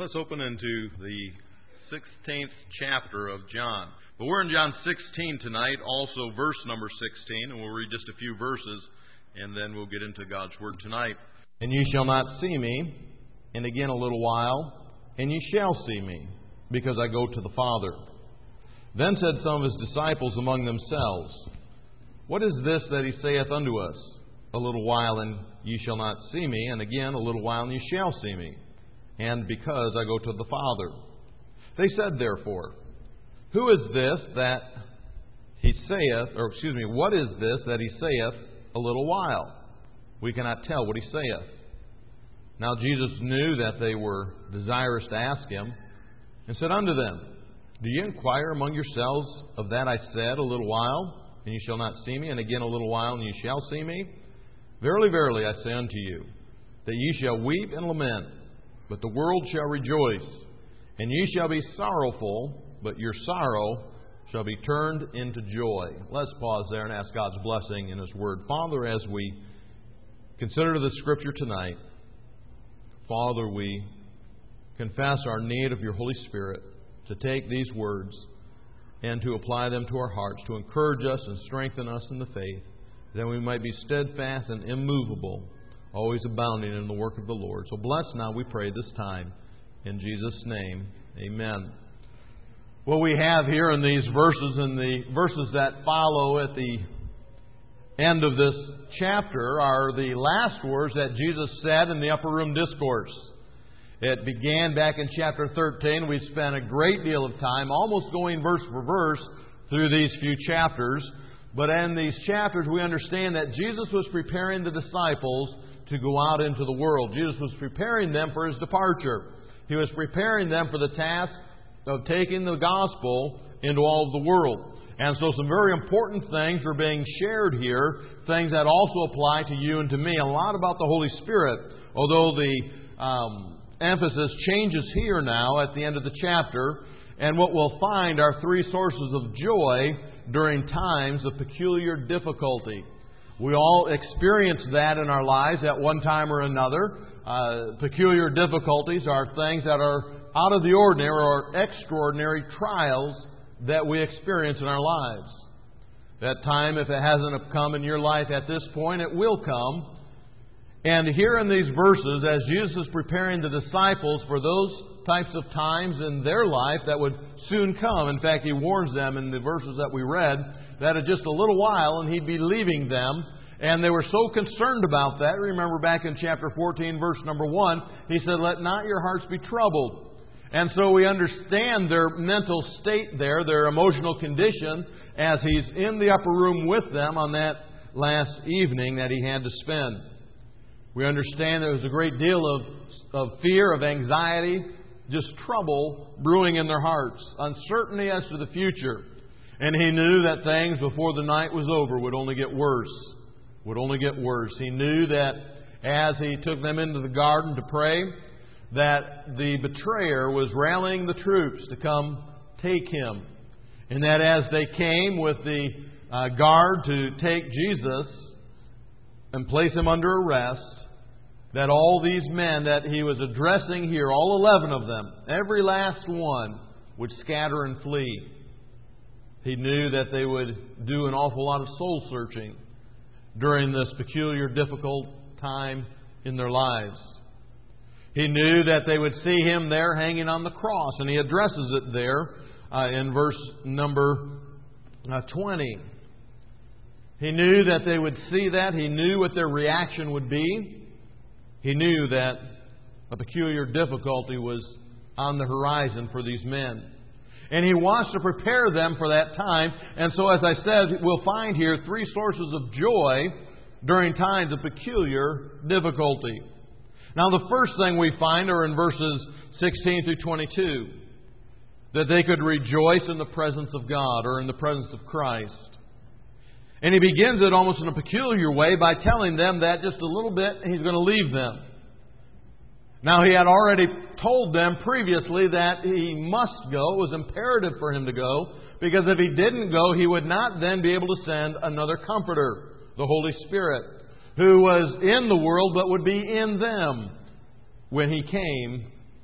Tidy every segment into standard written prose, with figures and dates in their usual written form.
Let's open into the 16th chapter of John. But we're in John 16 tonight, also verse number 16, and we'll read just a few verses, and then we'll get into God's Word tonight. And ye shall not see me, and again a little while, and ye shall see me, because I go to the Father. Then said some of his disciples among themselves, What is this that he saith unto us? A little while, and ye shall not see me, and again a little while, and ye shall see me, and because I go to the Father. They said therefore, Who is this that he saith, what is this that he saith a little while? We cannot tell what he saith. Now Jesus knew that they were desirous to ask him, and said unto them, Do ye inquire among yourselves of that I said, a little while, and ye shall not see me, and again a little while, and ye shall see me? Verily, verily, I say unto you, that ye shall weep and lament, but the world shall rejoice. And ye shall be sorrowful, but your sorrow shall be turned into joy. Let's pause there and ask God's blessing in His Word. Father, as we consider the Scripture tonight, Father, we confess our need of your Holy Spirit to take these words and to apply them to our hearts, to encourage us and strengthen us in the faith, that we might be steadfast and immovable, always abounding in the work of the Lord. So bless now, we pray, this time. In Jesus' name, amen. What we have here in these verses and the verses that follow at the end of this chapter are the last words that Jesus said in the Upper Room Discourse. It began back in chapter 13. We've spent a great deal of time, almost going verse for verse, through these few chapters. But in these chapters, we understand that Jesus was preparing the disciples to go out into the world. Jesus was preparing them for His departure. He was preparing them for the task of taking the gospel into all of the world. And so some very important things are being shared here, things that also apply to you and to me. A lot about the Holy Spirit, although the emphasis changes here now at the end of the chapter. And what we'll find are three sources of joy during times of peculiar difficulty. We all experience that in our lives at one time or another. Peculiar difficulties are things that are out of the ordinary or extraordinary trials that we experience in our lives. That time, if it hasn't come in your life at this point, it will come. And here in these verses, as Jesus is preparing the disciples for those types of times in their life that would soon come. In fact, He warns them in the verses that we read that in just a little while and He'd be leaving them. And they were so concerned about that. Remember back in chapter 14, verse number 1, He said, Let not your hearts be troubled. And so we understand their mental state there, their emotional condition, as He's in the upper room with them on that last evening that He had to spend. We understand there was a great deal of fear, of anxiety, just trouble brewing in their hearts, uncertainty as to the future. And He knew that things before the night was over would only get worse. He knew that as He took them into the garden to pray, that the betrayer was rallying the troops to come take Him. And that as they came with the guard to take Jesus and place Him under arrest, that all these men that He was addressing here, all 11 of them, every last one, would scatter and flee. He knew that they would do an awful lot of soul searching during this peculiar, difficult time in their lives. He knew that they would see Him there hanging on the cross, and He addresses it there in verse number 20. He knew that they would see that. He knew what their reaction would be. He knew that a peculiar difficulty was on the horizon for these men. And He wants to prepare them for that time. And so, as I said, we'll find here three sources of joy during times of peculiar difficulty. Now, the first thing we find are in verses 16 through 22. That they could rejoice in the presence of God, or in the presence of Christ. And He begins it almost in a peculiar way by telling them that just a little bit He's going to leave them. Now, He had already told them previously that He must go. It was imperative for Him to go, because if He didn't go, He would not then be able to send another Comforter, the Holy Spirit, who was in the world but would be in them when He came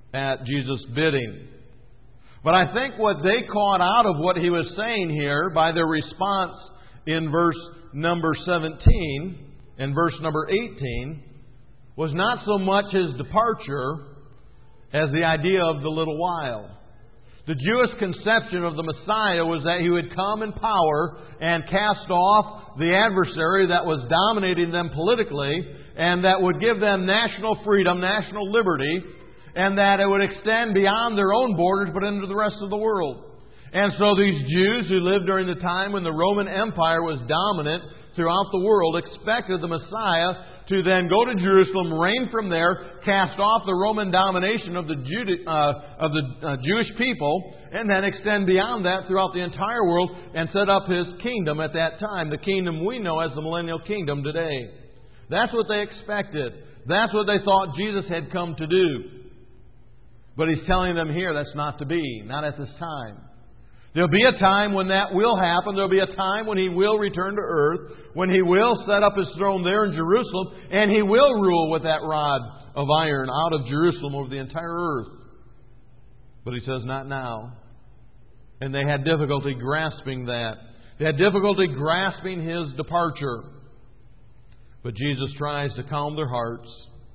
at Jesus' bidding. But I think what they caught out of what He was saying here by their response in verse number 17 and verse number 18 was not so much His departure as the idea of the little while. The Jewish conception of the Messiah was that He would come in power and cast off the adversary that was dominating them politically, and that would give them national freedom, national liberty, and that it would extend beyond their own borders but into the rest of the world. And so these Jews who lived during the time when the Roman Empire was dominant throughout the world expected the Messiah to then go to Jerusalem, reign from there, cast off the Roman domination of the Jewish people, and then extend beyond that throughout the entire world and set up His kingdom at that time, the kingdom we know as the millennial kingdom today. That's what they expected. That's what they thought Jesus had come to do. But He's telling them here that's not to be, not at this time. There'll be a time when that will happen. There'll be a time when He will return to earth, when He will set up His throne there in Jerusalem, and He will rule with that rod of iron out of Jerusalem over the entire earth. But He says, not now. And they had difficulty grasping that. They had difficulty grasping His departure. But Jesus tries to calm their hearts.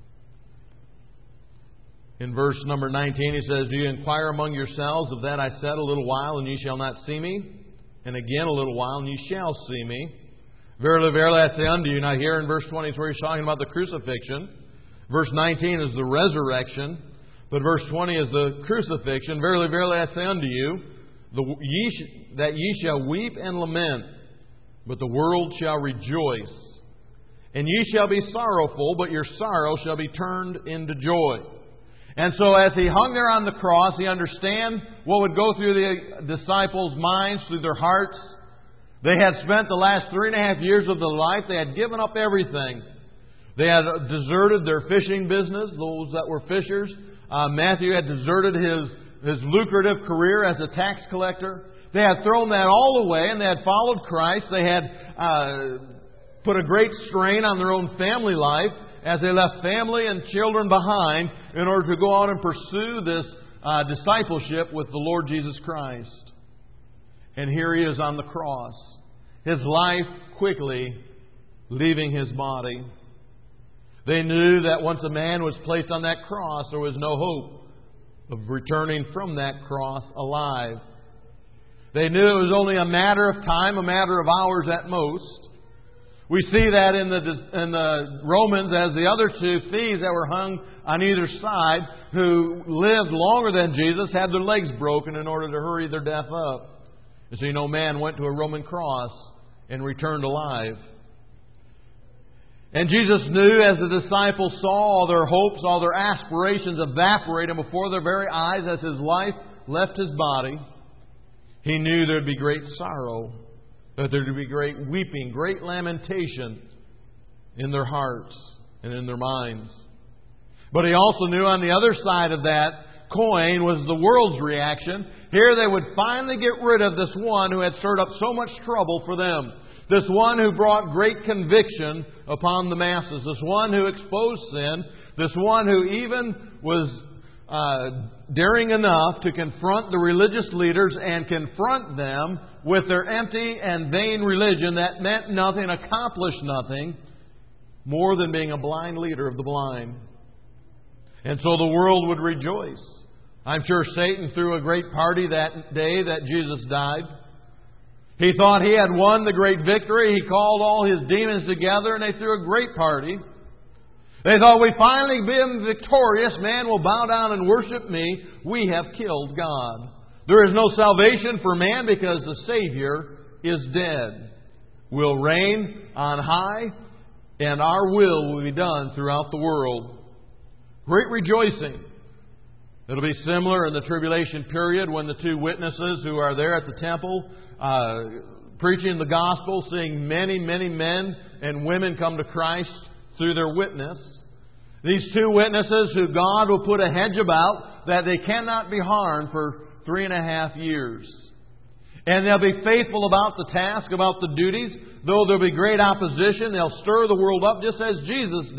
In verse number 19 He says, do you inquire among yourselves of that I said, a little while and ye shall not see me? And again a little while and ye shall see me. Verily, verily, I say unto you. Now here in verse 20 is where He's talking about the crucifixion. Verse 19 is the resurrection. But verse 20 is the crucifixion. Verily, verily, I say unto you, that ye shall weep and lament, but the world shall rejoice. And ye shall be sorrowful, but your sorrow shall be turned into joy. And so as He hung there on the cross, He understand what would go through the disciples' minds, through their hearts. They had spent the last 3.5 years of their life. They had given up everything. They had deserted their fishing business, those that were fishers. Matthew had deserted his lucrative career as a tax collector. They had thrown that all away and they had followed Christ. They had put a great strain on their own family life as they left family and children behind in order to go out and pursue this discipleship with the Lord Jesus Christ. And here He is on the cross. His life quickly leaving His body. They knew that once a man was placed on that cross, there was no hope of returning from that cross alive. They knew it was only a matter of time, a matter of hours at most. We see that in the Romans as the other two thieves that were hung on either side, who lived longer than Jesus, had their legs broken in order to hurry their death up. You see, no man went to a Roman cross and returned alive. And Jesus knew, as the disciples saw all their hopes, all their aspirations evaporating before their very eyes as His life left His body, He knew there would be great sorrow, that there would be great weeping, great lamentation in their hearts and in their minds. But He also knew on the other side of that coin was the world's reaction. Here they would finally get rid of this one who had stirred up so much trouble for them. This one who brought great conviction upon the masses. This one who exposed sin. This one who even was daring enough to confront the religious leaders and confront them with their empty and vain religion that meant nothing, accomplished nothing, more than being a blind leader of the blind. And so the world would rejoice. I'm sure Satan threw a great party that day that Jesus died. He thought he had won the great victory. He called all his demons together and they threw a great party. They thought, we finally been victorious. Man will bow down and worship me. We have killed God. There is no salvation for man because the Savior is dead. We'll reign on high and our will be done throughout the world. Great rejoicing. It'll be similar in the tribulation period when the two witnesses who are there at the temple preaching the gospel, seeing many, many men and women come to Christ through their witness. These two witnesses who God will put a hedge about that they cannot be harmed for 3.5 years. And they'll be faithful about the task, about the duties. Though there'll be great opposition, they'll stir the world up just as Jesus did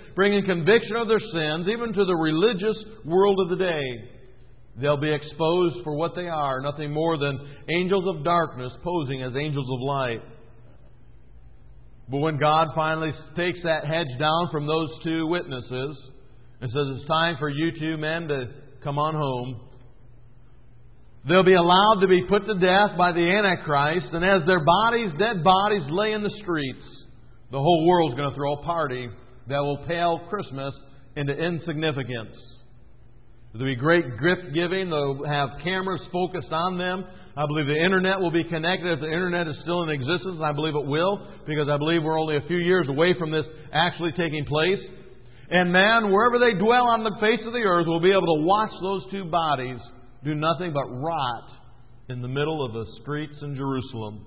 bringing conviction of their sins, even to the religious world of the day. They'll be exposed for what they are, nothing more than angels of darkness posing as angels of light. But when God finally takes that hedge down from those two witnesses and says, it's time for you two men to come on home, they'll be allowed to be put to death by the Antichrist, and as their bodies, dead bodies, lay in the streets, the whole world's going to throw a party that will pale Christmas into insignificance. There'll be great gift giving. They'll have cameras focused on them. I believe the Internet will be connected. If the Internet is still in existence, I believe it will, because I believe we're only a few years away from this actually taking place. And man, wherever they dwell on the face of the earth, will be able to watch those two bodies do nothing but rot in the middle of the streets in Jerusalem.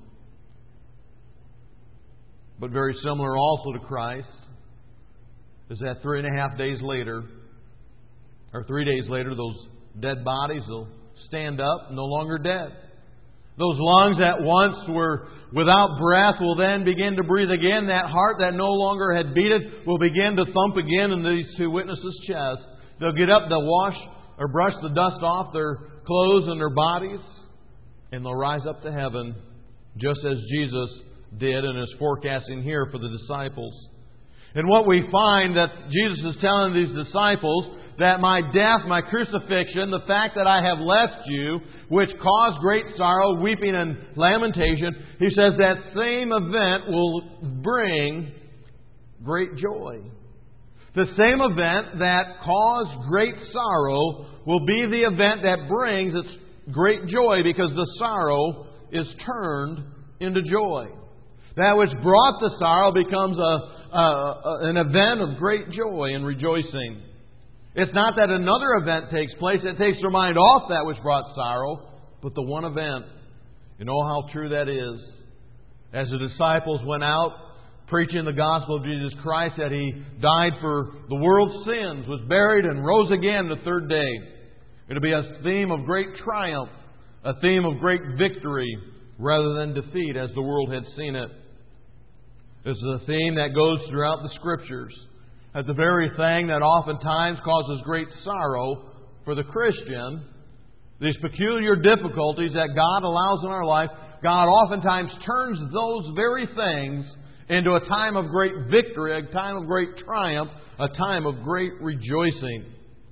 But very similar also to Christ is that 3.5 days later, or 3 days later, those dead bodies will stand up, no longer dead. Those lungs that once were without breath will then begin to breathe again. That heart that no longer had beaten will begin to thump again in these two witnesses' chests. They'll get up, they'll wash or brush the dust off their clothes and their bodies, and they'll rise up to heaven, just as Jesus did and is forecasting here for the disciples. And what we find that Jesus is telling these disciples, that my death, my crucifixion, the fact that I have left you, which caused great sorrow, weeping and lamentation, He says that same event will bring great joy. The same event that caused great sorrow will be the event that brings its great joy, because the sorrow is turned into joy. That which brought the sorrow becomes an event of great joy and rejoicing. It's not that another event takes place. It takes their mind off that which brought sorrow, but the one event. You know how true that is. As the disciples went out preaching the gospel of Jesus Christ, that He died for the world's sins, was buried, and rose again the third day. It'll be a theme of great triumph, a theme of great victory, rather than defeat as the world had seen it. This is a theme that goes throughout the Scriptures. That the very thing that oftentimes causes great sorrow for the Christian, these peculiar difficulties that God allows in our life, God oftentimes turns those very things into a time of great victory, a time of great triumph, a time of great rejoicing.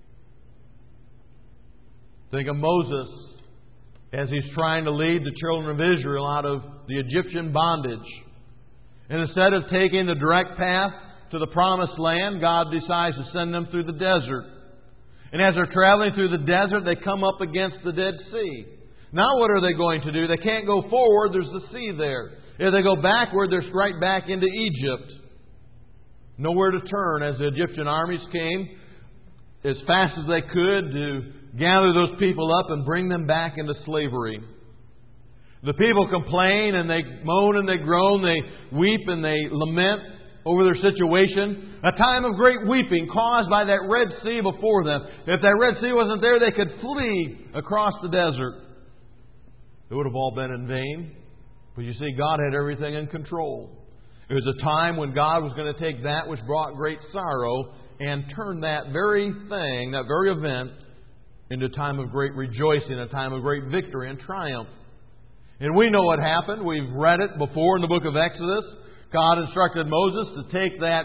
Think of Moses as he's trying to lead the children of Israel out of the Egyptian bondage. And instead of taking the direct path to the promised land, God decides to send them through the desert. And as they're traveling through the desert, they come up against the Dead Sea. Now what are they going to do? They can't go forward, there's the sea there. If they go backward, they're right back into Egypt. Nowhere to turn as the Egyptian armies came as fast as they could to gather those people up and bring them back into slavery. The people complain and they moan and they groan, they weep and they lament over their situation. A time of great weeping caused by that Red Sea before them. If that Red Sea wasn't there, they could flee across the desert. It would have all been in vain. But you see, God had everything in control. It was a time when God was going to take that which brought great sorrow and turn that very thing, that very event, into a time of great rejoicing, a time of great victory and triumph. And we know what happened. We've read it before in the book of Exodus. God instructed Moses to take that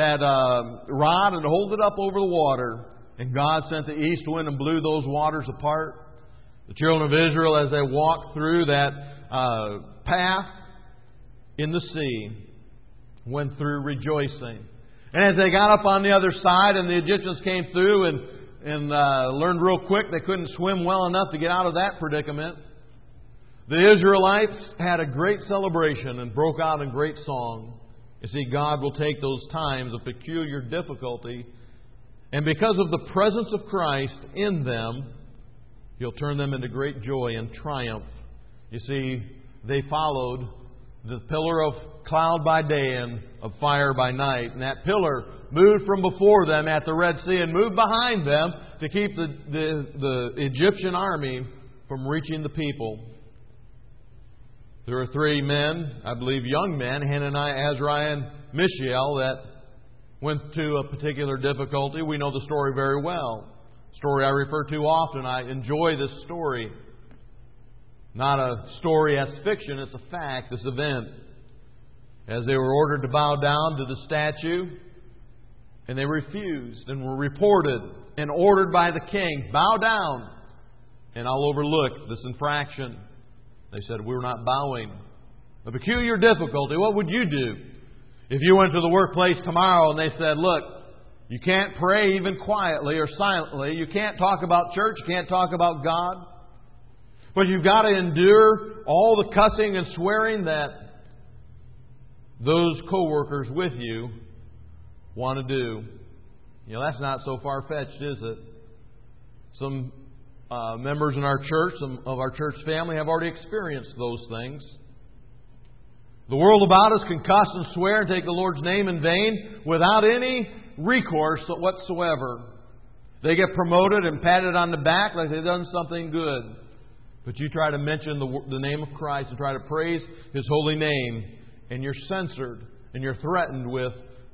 rod and hold it up over the water. And God sent the east wind and blew those waters apart. The children of Israel, as they walked through that path in the sea, went through rejoicing. And as they got up on the other side and the Egyptians came through and learned real quick they couldn't swim well enough to get out of that predicament, the Israelites had a great celebration and broke out in great song. You see, God will take those times of peculiar difficulty, and because of the presence of Christ in them, He'll turn them into great joy and triumph. You see, they followed the pillar of cloud by day and of fire by night. And that pillar moved from before them at the Red Sea and moved behind them to keep the Egyptian army from reaching the people. There were 3 men, I believe young men, Hananiah, Azariah, and Mishael, that went to a particular difficulty. We know the story very well. Story I refer to often. I enjoy this story. Not a story as fiction, it's a fact, this event. As they were ordered to bow down to the statue, and they refused and were reported and ordered by the king, bow down, and I'll overlook this infraction. They said, we're not bowing. A peculiar difficulty. What would you do if you went to the workplace tomorrow and they said, look, you can't pray even quietly or silently. You can't talk about church. You can't talk about God. But you've got to endure all the cussing and swearing that those co-workers with you want to do. You know, that's not so far-fetched, is it? Some members in our church, some of our church family have already experienced those things. The world about us can cuss and swear and take the Lord's name in vain without any recourse whatsoever. They get promoted and patted on the back like they've done something good. But you try to mention the name of Christ and try to praise His holy name, and you're censored and you're threatened with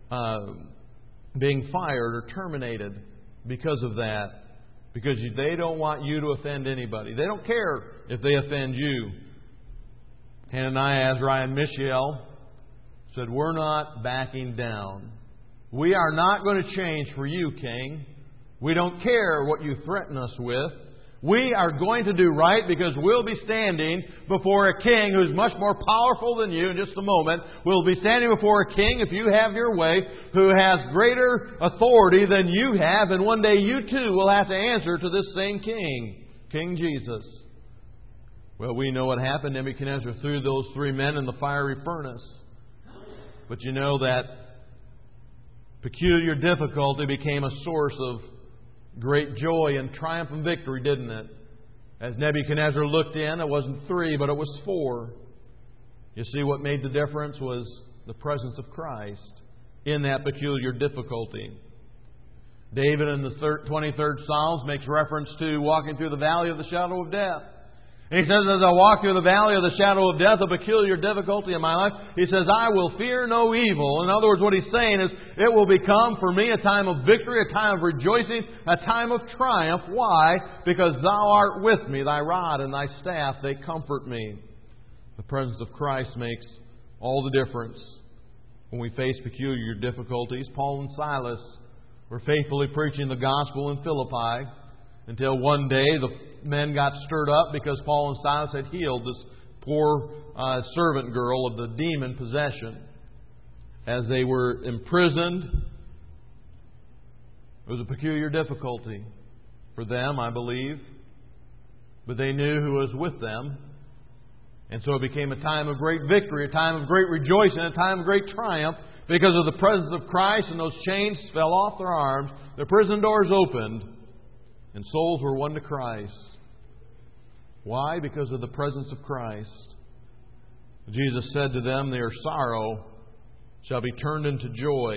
being fired or terminated because of that. Because they don't want you to offend anybody. They don't care if they offend you. Hananiah, Azariah, and Mishael said, we're not backing down. We are not going to change for you, King. We don't care what you threaten us with. We are going to do right because we'll be standing before a king who's much more powerful than you in just a moment. We'll be standing before a king, if you have your way, who has greater authority than you have. And one day you too will have to answer to this same king, King Jesus. Well, we know what happened. Nebuchadnezzar threw those three men in the fiery furnace. But you know that peculiar difficulty became a source of great joy and triumph and victory, didn't it? As Nebuchadnezzar looked in, it wasn't three, but it was four. You see, what made the difference was the presence of Christ in that peculiar difficulty. David in the 23rd Psalms makes reference to walking through the valley of the shadow of death. And he says, as I walk through the valley of the shadow of death, a peculiar difficulty in my life, he says, I will fear no evil. In other words, what he's saying is, it will become for me a time of victory, a time of rejoicing, a time of triumph. Why? Because Thou art with me, Thy rod and Thy staff, they comfort me. The presence of Christ makes all the difference when we face peculiar difficulties. Paul and Silas were faithfully preaching the gospel in Philippi until one day the men got stirred up because Paul and Silas had healed this poor servant girl of the demon possession. As they were imprisoned, it was a peculiar difficulty for them, I believe. But they knew who was with them. And so it became a time of great victory, a time of great rejoicing, a time of great triumph because of the presence of Christ, and those chains fell off their arms, the prison doors opened, and souls were won to Christ. Why? Because of the presence of Christ. Jesus said to them, their sorrow shall be turned into joy.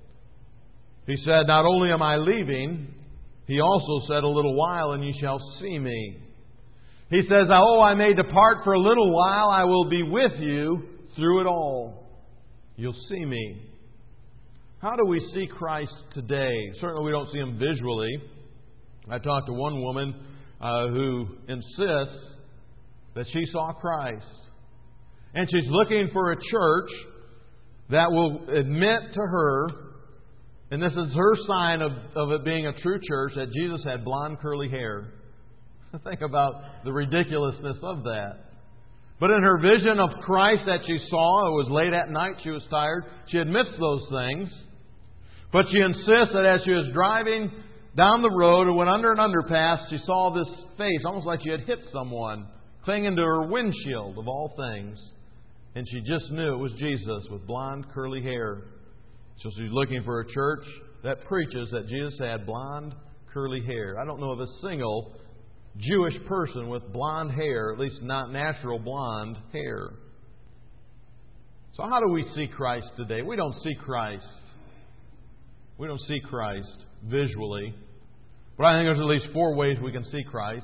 He said, not only am I leaving, He also said, a little while and ye shall see me. He says, oh, I may depart for a little while, I will be with you through it all. You'll see me. How do we see Christ today? Certainly we don't see Him visually. I talked to one woman who insists that she saw Christ. And she's looking for a church that will admit to her, and this is her sign of it being a true church, that Jesus had blonde curly hair. Think about the ridiculousness of that. But in her vision of Christ that she saw, it was late at night, she was tired, she admits those things. But she insists that as she was driving down the road and went under an underpass, she saw this face, almost like she had hit someone, clinging to her windshield of all things. And she just knew it was Jesus with blonde, curly hair. So she's looking for a church that preaches that Jesus had blonde, curly hair. I don't know of a single Jewish person with blonde hair, at least not natural blonde hair. So how do we see Christ today? We don't see Christ. We don't see Christ visually. But I think there's at least four ways we can see Christ.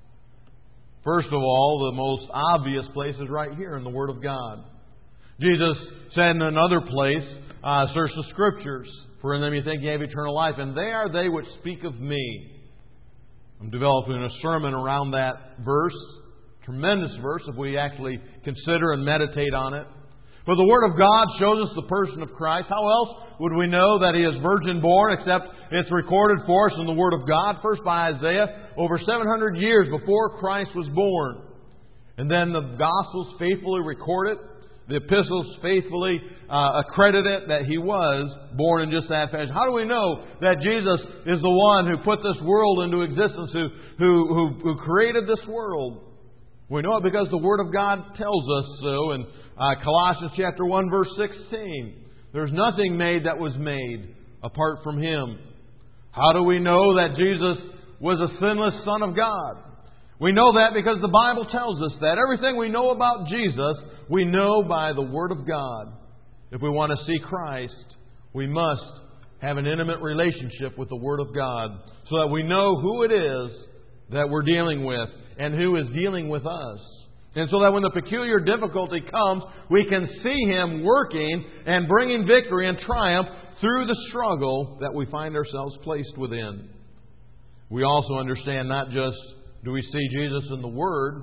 First of all, the most obvious place is right here in the Word of God. Jesus said in another place, search the Scriptures, For in them you think ye have eternal life, and they are they which speak of me. I'm developing a sermon around that verse. Tremendous verse if we actually consider and meditate on it. But the Word of God shows us the person of Christ. How else would we know that He is virgin born except it's recorded for us in the Word of God? First by Isaiah, over 700 years before Christ was born. And then the Gospels faithfully record it. The epistles faithfully accredit it that He was born in just that fashion. How do we know that Jesus is the one who put this world into existence, who created this world? We know it because the Word of God tells us so in Colossians chapter 1, verse 16. There's nothing made that was made apart from Him. How do we know that Jesus was a sinless Son of God? We know that because the Bible tells us that. Everything we know about Jesus, we know by the Word of God. If we want to see Christ, we must have an intimate relationship with the Word of God so that we know who it is that we're dealing with and who is dealing with us. And so that when the peculiar difficulty comes, we can see Him working and bringing victory and triumph through the struggle that we find ourselves placed within. We also understand not just do we see Jesus in the Word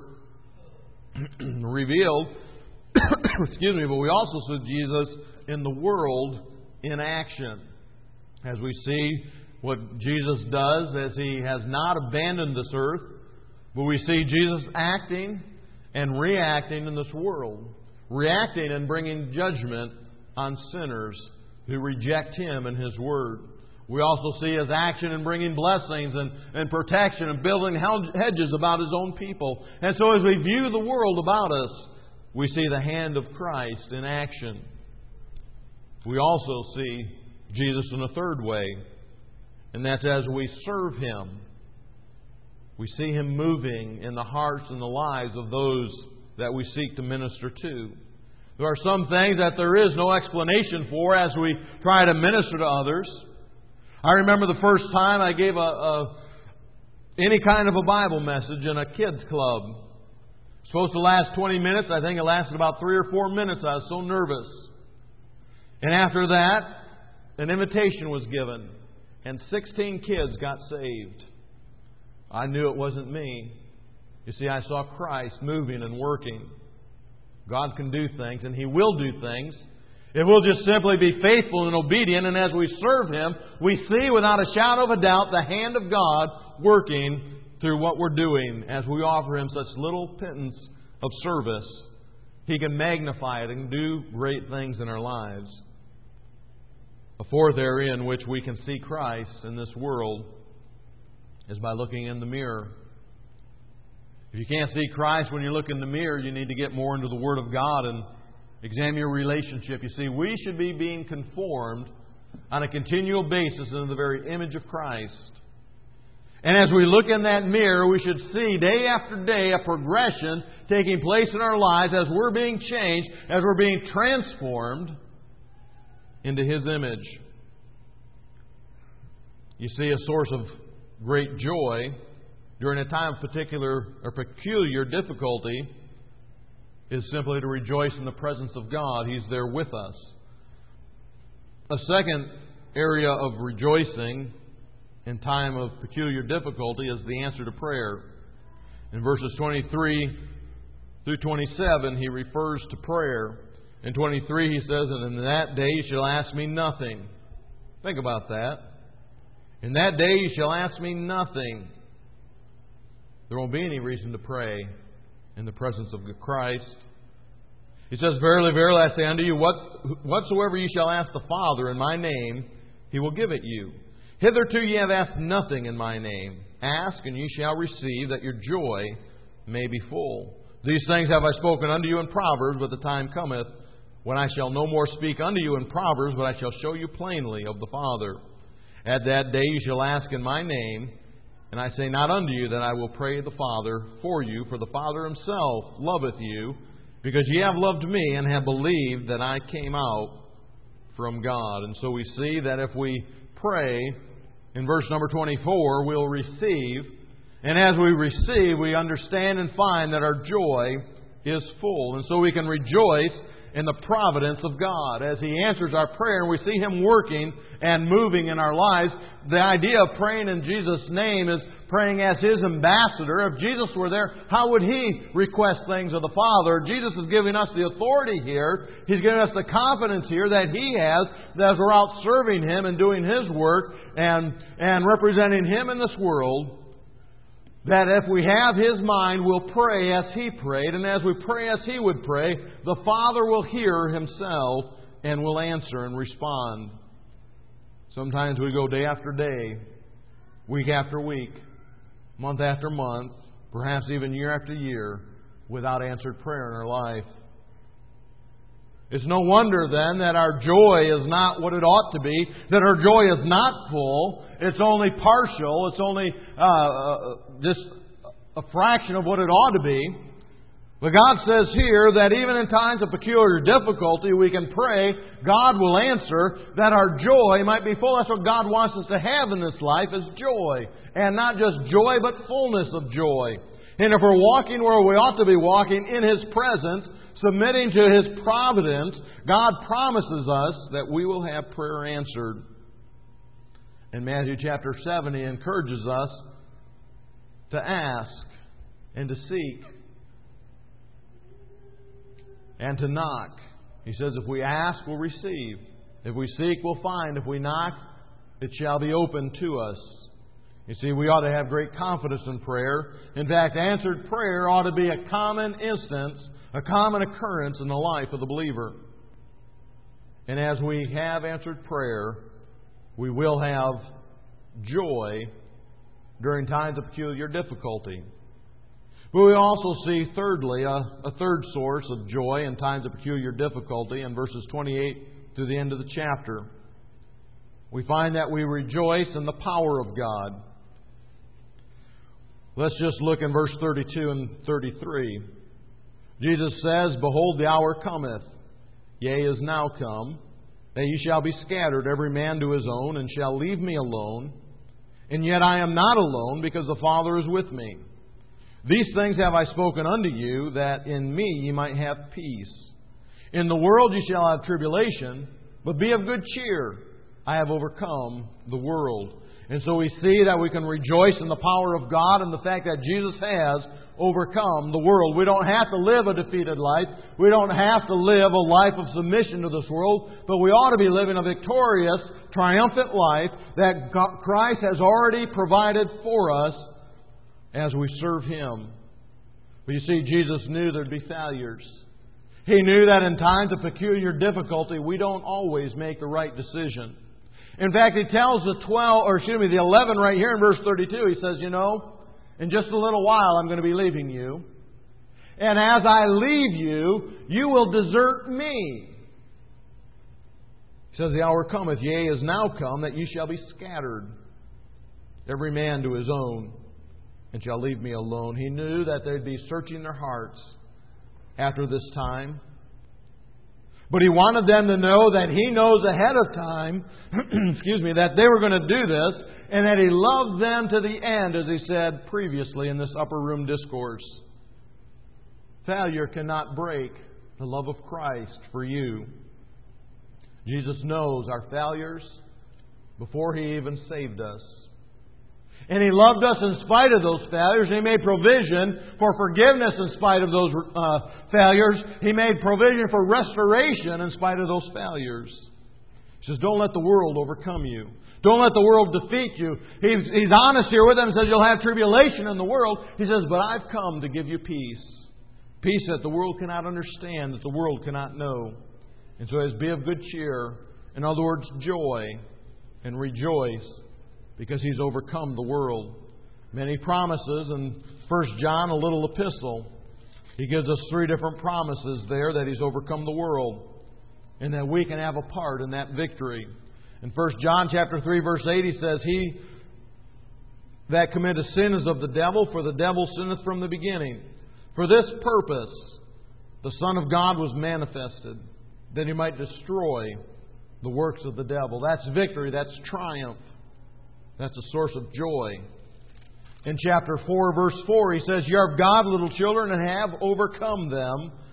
revealed, excuse me, but we also see Jesus in the world in action. As we see what Jesus does, as He has not abandoned this earth, but we see Jesus acting and reacting in this world. Reacting and bringing judgment on sinners who reject Him and His Word. We also see His action in bringing blessings and protection and building hedges about His own people. And so as we view the world about us, we see the hand of Christ in action. We also see Jesus in a third way, and that's as we serve Him. We see Him moving in the hearts and the lives of those that we seek to minister to. There are some things that there is no explanation for as we try to minister to others. I remember the first time I gave any kind of a Bible message in a kids club. It was supposed to last 20 minutes. I think it lasted about 3 or 4 minutes. I was so nervous. And after that, an invitation was given. And 16 kids got saved. I knew it wasn't me. You see, I saw Christ moving and working. God can do things, and He will do things. If we'll just simply be faithful and obedient, and as we serve Him, we see without a shadow of a doubt the hand of God working through what we're doing. As we offer Him such little pittance of service, He can magnify it and do great things in our lives. A fourth area in which we can see Christ in this world is by looking in the mirror. If you can't see Christ when you look in the mirror, you need to get more into the Word of God and examine your relationship. You see, we should be being conformed on a continual basis into the very image of Christ. And as we look in that mirror, we should see day after day a progression taking place in our lives as we're being changed, as we're being transformed into His image. You see, a source of great joy during a time of particular or peculiar difficulty is simply to rejoice in the presence of God. He's there with us. A second area of rejoicing in time of peculiar difficulty is the answer to prayer. In verses 23 through 27, he refers to prayer. In 23, he says, "And in that day you shall ask me nothing." Think about that. In that day you shall ask me nothing. There won't be any reason to pray in the presence of Christ. He says, "Verily, verily, I say unto you, whatsoever ye shall ask the Father in my name, He will give it you. Hitherto ye have asked nothing in my name. Ask, and ye shall receive, that your joy may be full. These things have I spoken unto you in Proverbs, but the time cometh when I shall no more speak unto you in Proverbs, but I shall show you plainly of the Father. At that day you shall ask in my name, and I say not unto you that I will pray the Father for you, for the Father Himself loveth you, because ye have loved me, and have believed that I came out from God." And so we see that if we pray, in verse number 24, we'll receive. And as we receive, we understand and find that our joy is full. And so we can rejoice in the providence of God. As He answers our prayer and we see Him working and moving in our lives, the idea of praying in Jesus' name is praying as His ambassador. If Jesus were there, how would He request things of the Father? Jesus is giving us the authority here. He's giving us the confidence here that He has, that as we're out serving Him and doing His work and representing Him in this world, that if we have His mind, we'll pray as He prayed. And as we pray as He would pray, the Father will hear Himself and will answer and respond. Sometimes we go day after day, week after week, month after month, perhaps even year after year, without answered prayer in our life. It's no wonder then that our joy is not what it ought to be, that our joy is not full, it's only partial, it's only just a fraction of what it ought to be. But God says here that even in times of peculiar difficulty, we can pray, God will answer, that our joy might be full. That's what God wants us to have in this life, is joy. And not just joy, but fullness of joy. And if we're walking where we ought to be walking, in His presence, submitting to His providence, God promises us that we will have prayer answered. In Matthew chapter 7, He encourages us to ask and to seek and to knock. He says, if we ask, we'll receive. If we seek, we'll find. If we knock, it shall be opened to us. You see, we ought to have great confidence in prayer. In fact, answered prayer ought to be a common instance, a common occurrence in the life of the believer. And as we have answered prayer, we will have joy during times of peculiar difficulty. But we also see, thirdly, a third source of joy in times of peculiar difficulty in verses 28 through the end of the chapter. We find that we rejoice in the power of God. Let's just look in verse 32 and 33. Jesus says, Behold, the hour cometh, yea, is now come, that ye shall be scattered, every man to his own, and shall leave me alone. And yet I am not alone, because the Father is with me. These things have I spoken unto you, that in me ye might have peace. In the world ye shall have tribulation, but be of good cheer. I have overcome the world. And so we see that we can rejoice in the power of God and the fact that Jesus has overcome the world. We don't have to live a defeated life. We don't have to live a life of submission to this world. But we ought to be living a victorious, triumphant life that Christ has already provided for us as we serve Him. But you see, Jesus knew there'd be failures. He knew that in times of peculiar difficulty, we don't always make the right decision. In fact, He tells the 11 right here in verse 32, He says, in just a little while I'm going to be leaving you. And as I leave you, you will desert me. He says, the hour cometh, yea, is now come, that you shall be scattered, every man to his own, and shall leave me alone. He knew that they'd be searching their hearts after this time. But He wanted them to know that He knows ahead of time, that they were going to do this, and that He loved them to the end, as He said previously in this upper room discourse. Failure cannot break the love of Christ for you. Jesus knows our failures before He even saved us. And He loved us in spite of those failures. He made provision for forgiveness in spite of those failures. He made provision for restoration in spite of those failures. He says, don't let the world overcome you. Don't let the world defeat you. He's honest here with them and says, you'll have tribulation in the world. He says, but I've come to give you peace. Peace that the world cannot understand, that the world cannot know. And so it says, be of good cheer. In other words, joy and rejoice, because He's overcome the world. Many promises in 1 John, a little epistle. He gives us 3 different promises there that He's overcome the world, and that we can have a part in that victory. In 1 John chapter 3, verse 8, he says, He that committeth sin is of the devil, for the devil sinneth from the beginning. For this purpose the Son of God was manifested, that He might destroy the works of the devil. That's victory. That's triumph. That's a source of joy. In chapter 4, verse 4, he says, You are of God, little children, and have overcome them,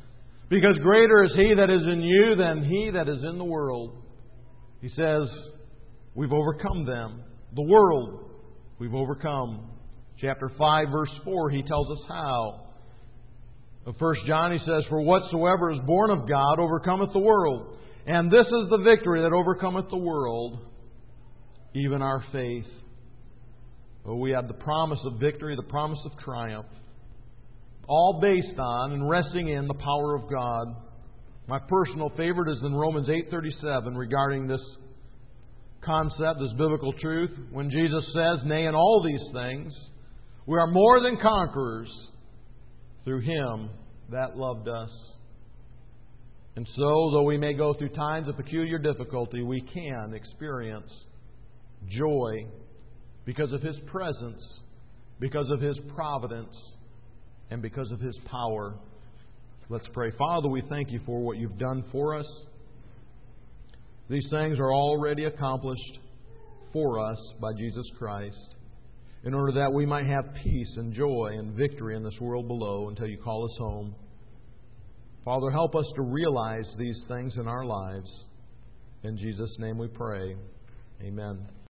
Because greater is He that is in you than he that is in the world. He says, we've overcome them. The world, we've overcome. Chapter 5, verse 4, He tells us how. In 1 John, He says, for whatsoever is born of God overcometh the world. And this is the victory that overcometh the world, even our faith. Oh, we have the promise of victory, the promise of triumph, all based on and resting in the power of God. My personal favorite is in Romans 8:37 regarding this concept, this biblical truth, when Jesus says, nay, in all these things, we are more than conquerors through Him that loved us. And so, though we may go through times of peculiar difficulty, we can experience joy because of His presence, because of His providence, and because of His power. Let's pray. Father, we thank You for what You've done for us. These things are already accomplished for us by Jesus Christ, in order that we might have peace and joy and victory in this world below until You call us home. Father, help us to realize these things in our lives. In Jesus' name we pray. Amen.